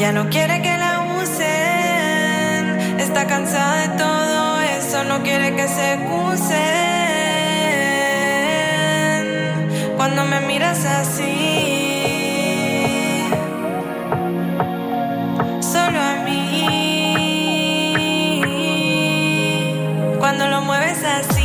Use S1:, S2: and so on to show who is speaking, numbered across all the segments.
S1: Ella no quiere que la usen, está cansada de todo eso, no quiere que se excusen. Cuando me miras así, solo a mí, cuando lo mueves así.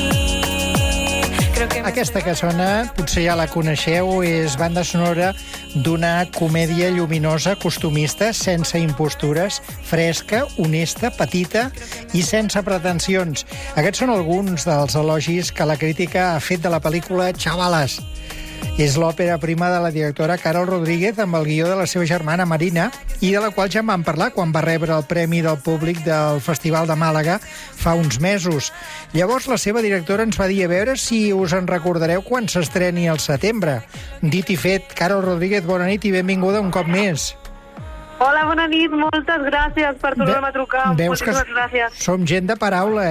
S2: Aquesta que sona, potser ja la coneixeu, és banda sonora d'una comèdia lluminosa, costumista, sense impostures, fresca, honesta, petita i sense pretensions. Aquests són alguns dels elogis que la crítica ha fet de la pel·lícula Chavalas. És l'òpera prima de la directora Carol Rodríguez amb el guió de la seva germana Marina i de la qual ja en vam parlar quan va rebre el Premi del Públic del Festival de Màlaga fa uns mesos. Llavors la seva directora ens va dir a veure si us en recordareu quan s'estreni al setembre. Dit i fet, Carol Rodríguez, bona nit i benvinguda un cop més.
S3: Hola, bona nit, moltes gràcies per tornar-me a trucar.
S2: Veus que
S3: gràcies.
S2: Som gent de paraula,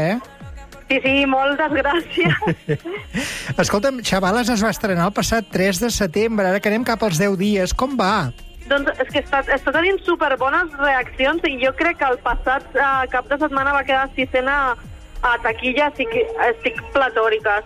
S3: Sí, moltes gràcies.
S2: Escolta'm, Chavalas es va estrenar el passat 3 de setembre, ara que anem cap als 10 dies. Com va?
S3: Doncs és que està tenint superbones reaccions i jo crec que el passat cap de setmana va quedar sisena a taquilla. Estic platòrica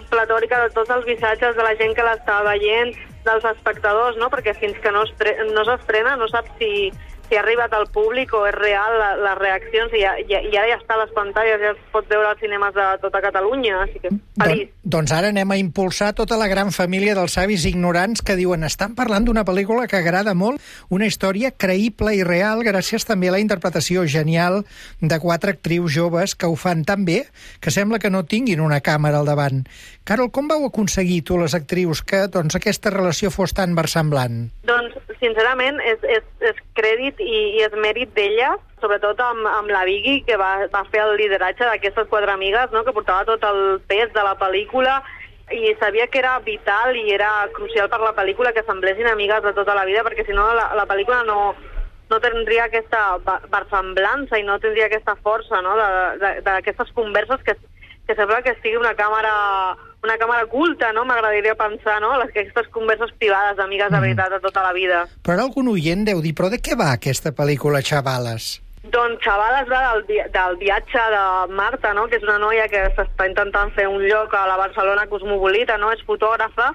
S3: de tots els missatges de la gent que l'està veient, dels espectadors, no? Perquè fins que no s'estrena no saps si ha arribat al públic o és real les reaccions i ara ja està a les pantalles, ja es pot veure als cinemes de tota Catalunya, així que feliç.
S2: Doncs ara anem a impulsar tota la gran família dels savis ignorants que diuen estan parlant d'una pel·lícula que agrada molt, una història creïble i real gràcies també a la interpretació genial de 4 actrius joves que ho fan tan bé que sembla que no tinguin una càmera al davant. Carol, com vau aconseguir tu, les actrius, que aquesta relació fos tan versemblant?
S3: Doncs, sincerament, és crèdit i és mèrit d'ella, sobretot amb la Vigui, que va fer el lideratge d'aquestes 4 amigues, no?, que portava tot el pes de la pel·lícula i sabia que era vital i era crucial per la pel·lícula que semblessin amigues de tota la vida, perquè si no la pel·lícula no tindria aquesta versemblança i no tindria aquesta força, no?, d'aquestes converses que sembla que sigui una càmera culta, no? M'agradaria pensar, no?, aquestes converses privades d'amigues de veritat de tota la vida.
S2: Però ara algun oient deu dir, però de què va aquesta pel·lícula Chavalas?
S3: Doncs Chavalas va del viatge de Marta, no?, que és una noia que s'està intentant fer un lloc a la Barcelona cosmopolita, no?, és fotògrafa,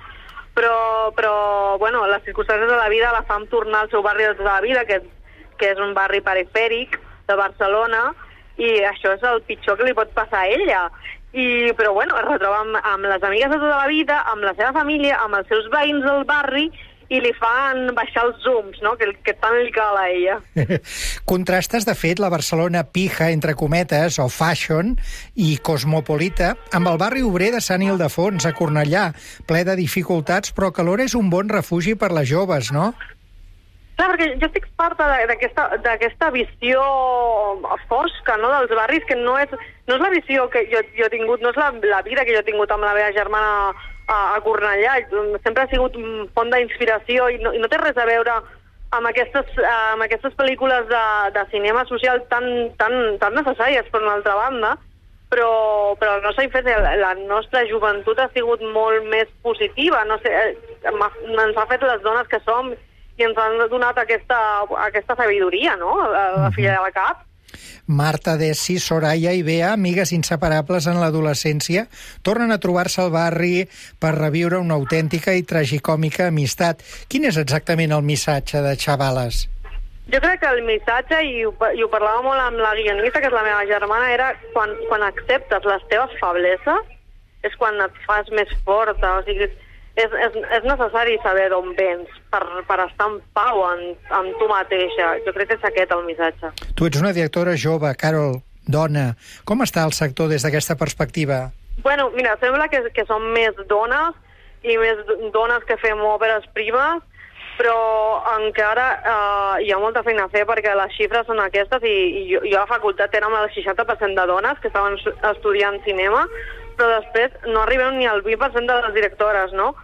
S3: però bueno, les circumstàncies de la vida la fan tornar al seu barri de tota la vida, que és un barri perifèric de Barcelona, i això és el pitjor que li pot passar a ella. Però bueno, es retroba amb les amigues de tota la vida, amb la seva família, amb els seus veïns del barri, i li fan baixar els zooms, no?, que tant li cal a ella.
S2: Contrastes, de fet, la Barcelona pija, entre cometes, o fashion, i cosmopolita, amb el barri obrer de Sant Ildefons, a Cornellà, ple de dificultats, però que alhora és un bon refugi per les joves, no?
S3: Clar, perquè jo estic farta d'aquesta visió fosca, no?, dels barris, que no és la visió que jo he tingut, no és la vida que jo he tingut amb la meva germana a Cornellà. Sempre ha sigut font d'inspiració i no té res a veure amb aquestes pel·lícules de cinema social tan necessàries per una altra banda, però el nostre infant, la nostra joventut ha sigut molt més positiva, no sé, ens ha fet les dones que som i ens han donat aquesta sabidoria, no?, la filla de la Cap.
S2: Marta, Desi, Soraya i Bea, amigues inseparables en l'adolescència, tornen a trobar-se al barri per reviure una autèntica i tragicòmica amistat. Quin és exactament el missatge de Chavalas?
S3: Jo crec que el missatge, i ho parlava molt amb la guionista, que és la meva germana, era quan acceptes les teves febleses és quan et fas més forta, o sigui, és necessari saber d'on vens per estar en pau amb tu mateixa. Jo crec que és aquest el missatge.
S2: Tu ets una directora jove, Carol, dona. Com està el sector des d'aquesta perspectiva?
S3: Bueno, mira, sembla que som més dones i més dones que fem òperes primes, però encara hi ha molta feina a fer perquè les xifres són aquestes i jo a la facultat érem el 60% de dones que estaven estudiant cinema, però després no arribem ni al 20% de les directores, no?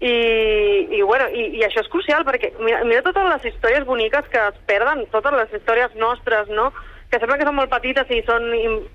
S3: I això és crucial perquè mira totes les històries boniques que es perden, totes les històries nostres, no?, que sembla que són molt petites i són...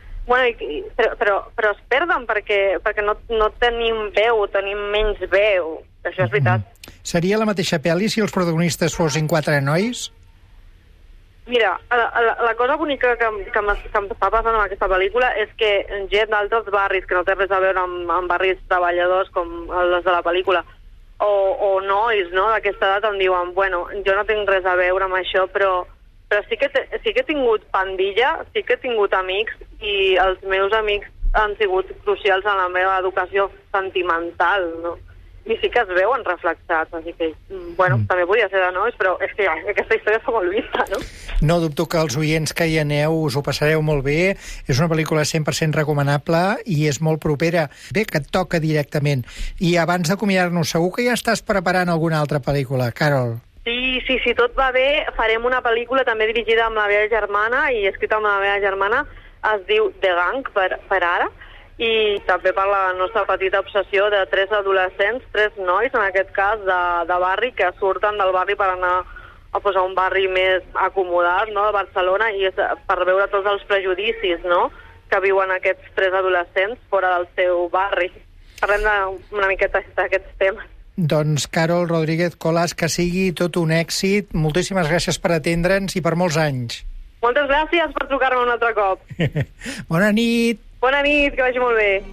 S3: però es perden perquè no tenim veu, tenim menys veu. Això és veritat.
S2: Seria la mateixa pel·li si els protagonistes fossin 4 nois?
S3: Mira, la cosa bonica que em està passant amb aquesta pel·lícula és que gent d'altres barris, que no té res a veure amb barris treballadors com els de la pel·lícula, o nois, no?, d'aquesta edat em diuen, bueno, jo no tinc res a veure amb això, però sí que he tingut pandilla, sí que he tingut amics, i els meus amics han sigut crucials en la meva educació sentimental, no? I sí que es veuen reflexats, així que, bueno, també podia ser de nois, però és que aquesta història està molt vista, no?
S2: No dubto que els oients que hi aneu us ho passareu molt bé. És una pel·lícula 100% recomanable i és molt propera. Bé, que et toca directament. I abans d'acomiadar-nos, segur que ja estàs preparant alguna altra pel·lícula, Carol?
S3: Sí, si tot va bé, farem una pel·lícula també dirigida amb la meva germana i escrita amb la meva germana. Es diu The Gang, per ara, i també per la nostra petita obsessió de 3 adolescents, 3 nois, en aquest cas, de barri, que surten del barri per anar a posar un barri més acomodat, no?, de Barcelona, i és per veure tots els prejudicis, no?, que viuen aquests 3 adolescents fora del seu barri. Parlem una miqueta d'aquests temes.
S2: Doncs, Carol Rodríguez Colas, que sigui tot un èxit. Moltíssimes gràcies per atendre'ns i per molts anys.
S3: Moltes gràcies per trucar-me un altre cop.
S2: Bona nit.
S3: Bona nit, que vagi molt bé.